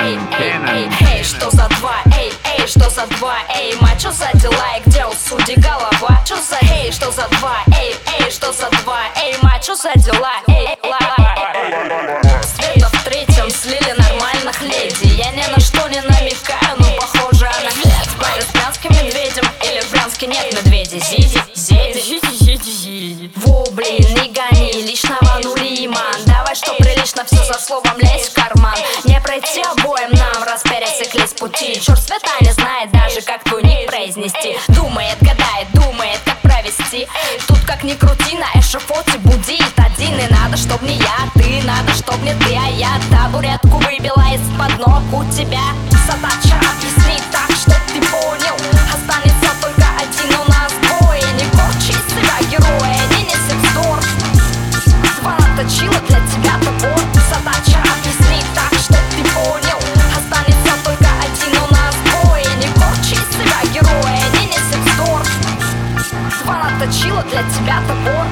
эй, эй, эй, что за два, эй, что за два, эй, мать, что за дела, и где у судьи голова? Что за эй, что за два, эй, что за два, эй, мать, что за дела, эй, Света в третьем слили нормальных леди. Я ни на что не намекаю, но похоже она хлеб. Парю с брянским медведем, или в Брянске нет медведей. Зизи, зизи. Во, блин, не гони, лишнего нули, ман. Давай, что прилично, все за словом лезь в карман. Не пройти обоим нам, раз пересеклись пути. Черт света не знает даже, как твой ник произнести. Думает, гадает, думает, как провести. Тут как ни крути, на эшафоте будит один. И надо, чтоб не я, ты, надо, чтоб не ты, а я табуретку выбила из-под ног у тебя. Задача объяснить так, чтоб ты понял. Останется только один у нас двое. Не корчи из себя героя, не неси вздор. Звона точила для тебя топор. Задача объяснить так, чтоб ты понял. Останется только один у нас двое. Не корчи из себя героя, не неси вздор. Звона точила для тебя топор.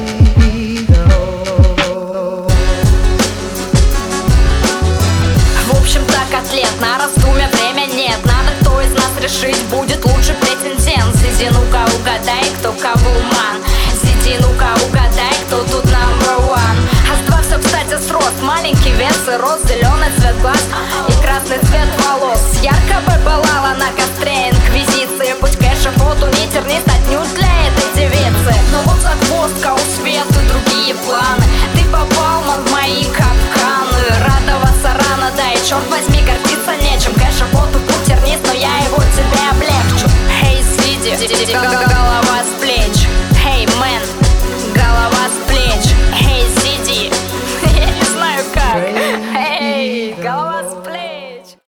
Котлет на раздумье время нет. Надо кто из нас решить будет лучший претендент. Зиди, ну-ка угадай, кто кого ман. Зиди, ну-ка угадай, кто тут number one. А с два все, кстати, с рост. Маленький вес и рост, зеленый цвет глаз и красный цвет волос. Ярко бы пылала на костре инквизиции. Путь к эшафоту не тернист отнюдь для этой девицы. Но вот загвоздка у Светы, другие планы. Ты попал в мои капканы. Радоваться рано, да и черт возьми, гордиться нечем. К эшафоту путь тернист, но я его тебе облегчу. Эй, Зиди, голова